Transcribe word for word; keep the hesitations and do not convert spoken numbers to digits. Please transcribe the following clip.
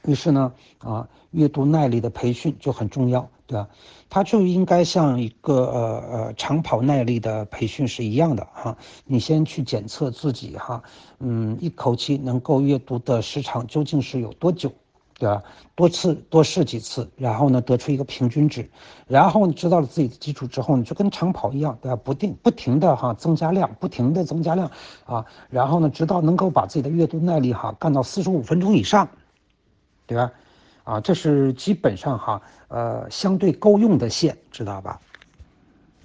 于是呢，啊，阅读耐力的培训就很重要，对吧？它就应该像一个呃呃长跑耐力的培训是一样的哈。你先去检测自己哈，嗯，一口气能够阅读的时长究竟是有多久，对吧？多次多试几次，然后呢得出一个平均值，然后你知道了自己的基础之后，你就跟长跑一样，对吧？不定不停的哈增加量，不停的增加量啊，然后呢直到能够把自己的阅读耐力哈干到四十五分钟以上。对吧？啊，这是基本上哈，呃，相对够用的线，知道吧？